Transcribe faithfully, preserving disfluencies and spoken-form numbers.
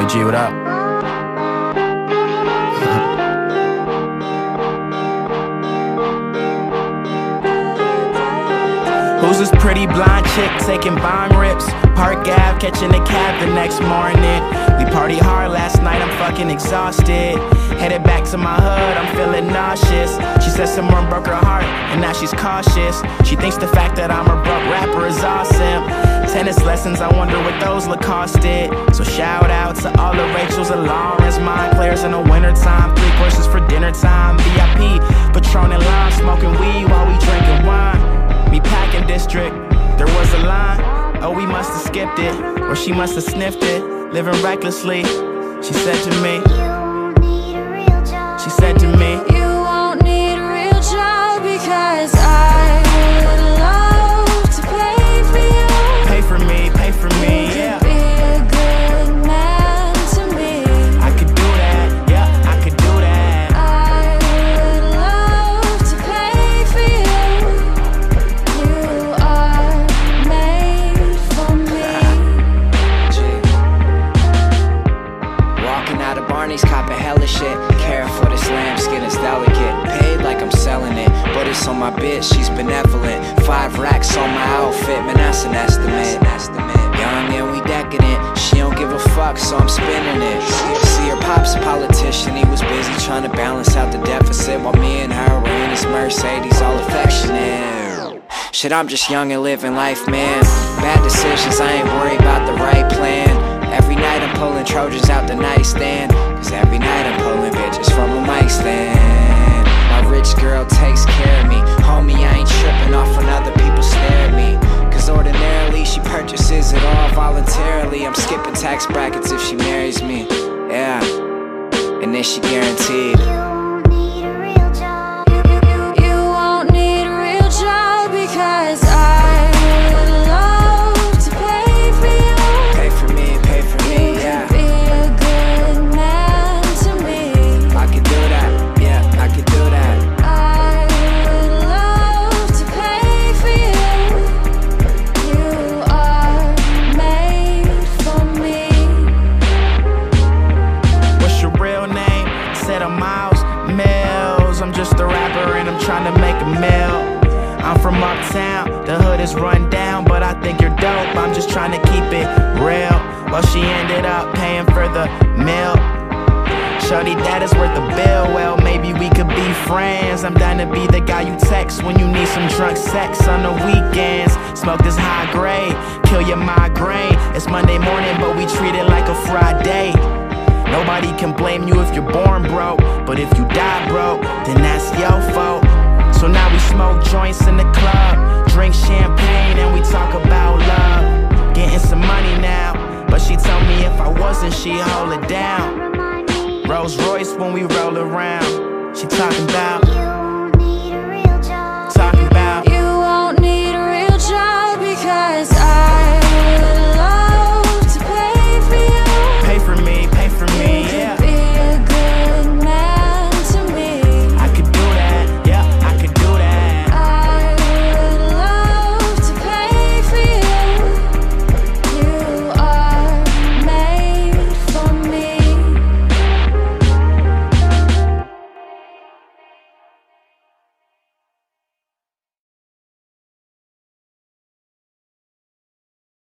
G, what up? Who's this pretty blonde chick taking bong rips? Park Ave, catching a cab the next morning. We partied hard last night, I'm fucking exhausted. Headed back to my hood, I'm feeling nauseous. She said someone broke her heart, and now she's cautious. She thinks the fact that I'm a broke rapper is awesome. Tennis lessons, I wonder what those Lacoste did. So shout out to all the Rachels and Laurens, mine players in the wintertime. Three courses for dinner time, V I P, Patron and lime, smoking weed while we drinking wine. Me packing district, there was a line. Oh, we must have skipped it, or she must have sniffed it. Living recklessly, she said to me. She said to me, you won't need a real job because I would love to pay for you. Pay for me, pay for me, yeah. Be a good man to me. I could do that, yeah, I could do that. I would love to pay for you. You are made for me. Walking out of Barney's, copping hella shit. Care for this lamb, skin is delicate. Paid like I'm selling it, but it's on my bitch, she's benevolent. Five racks on my outfit, man, that's an estimate. Young and we decadent, she don't give a fuck, so I'm spinning it. See, see her pop's a politician, he was busy trying to balance out the deficit, while me and her were in his Mercedes, all affectionate. Shit, I'm just young and living life, man. Bad decisions, I ain't worried about the right plan. Every night I'm pulling Trojans out the nightstand, cause every night I'm pulling bitches from a mic stand. My rich girl takes care of me, homie, I ain't tripping off when other people stare at me. Cause ordinarily she purchases it all voluntarily. I'm skipping tax brackets if she marries me, yeah. And then she guaranteed You won't need a real job because I would love to pay for you. pay for me, pay for me, yeah. Be a good man to me. I could do that, yeah, I could do that. I would love to pay for you. You are made for me. What's your real name? Said I'm Miles Mills. I'm just a rapper and I'm trying to make a meal. I'm from uptown, the hood is run down, but I think you're dope, I'm just trying to keep it real. Well, she ended up paying for the meal. Shorty, that is worth the bill. Well, maybe we could be friends. I'm down to be the guy you text when you need some drunk sex on the weekends. Smoke this high grade, kill your migraine. It's Monday morning, but we treat it like a Friday. Nobody can blame you if you're born broke, but if you die broke, then that's your fault. So now we smoke joints in the club, drink champagne, and we talk about love. Getting some money now, but she told me if I wasn't, she'd hold it down. Rolls Royce when we roll around. She talking about